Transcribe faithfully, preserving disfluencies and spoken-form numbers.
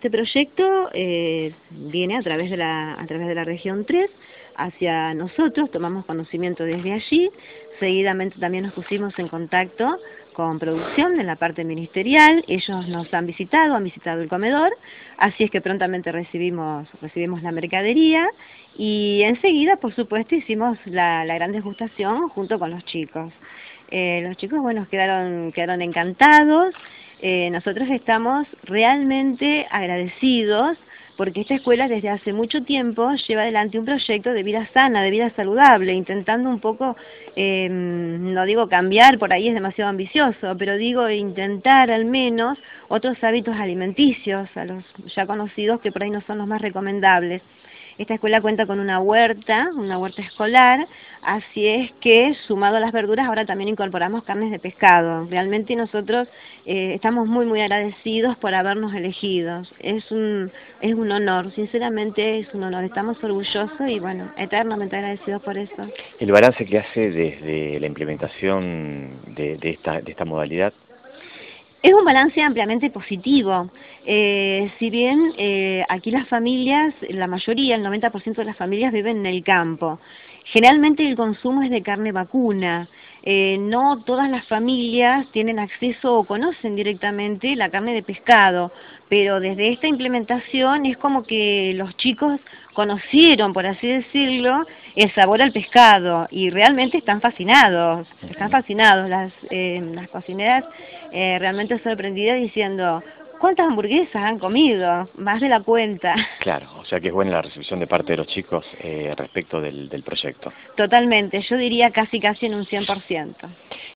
este proyecto eh, viene a través de la, a través de la región tres hacia nosotros, tomamos conocimiento desde allí, seguidamente también nos pusimos en contacto con producción en la parte ministerial, ellos nos han visitado, han visitado el comedor, así es que prontamente recibimos, recibimos la mercadería y enseguida, por supuesto, hicimos la, la gran degustación junto con los chicos. Eh, los chicos, bueno, quedaron, quedaron encantados. Eh, nosotros estamos realmente agradecidos porque esta escuela desde hace mucho tiempo lleva adelante un proyecto de vida sana, de vida saludable, intentando un poco, eh, no digo cambiar, por ahí es demasiado ambicioso, pero digo intentar al menos otros hábitos alimenticios, a los ya conocidos que por ahí no son los más recomendables. Esta escuela cuenta con una huerta, una huerta escolar, así es que sumado a las verduras ahora también incorporamos carnes de pescado. Realmente nosotros eh, estamos muy muy agradecidos por habernos elegido. Es un, es un honor, sinceramente es un honor. Estamos orgullosos y bueno, eternamente agradecidos por eso. El balance que hace desde la implementación de, de, esta, de esta modalidad. Es un balance ampliamente positivo. Eh, si bien eh, aquí las familias, la mayoría, el noventa por ciento de las familias viven en el campo. Generalmente el consumo es de carne vacuna. Eh, no todas las familias tienen acceso o conocen directamente la carne de pescado, pero desde esta implementación es como que los chicos conocieron, por así decirlo, el sabor al pescado y realmente están fascinados, están fascinados. Las, eh, las cocineras eh, realmente sorprendidas diciendo, ¿cuántas hamburguesas han comido? Más de la cuenta. Claro, o sea que es buena la recepción de parte de los chicos eh, respecto del, del proyecto. Totalmente, yo diría casi casi en un cien por ciento.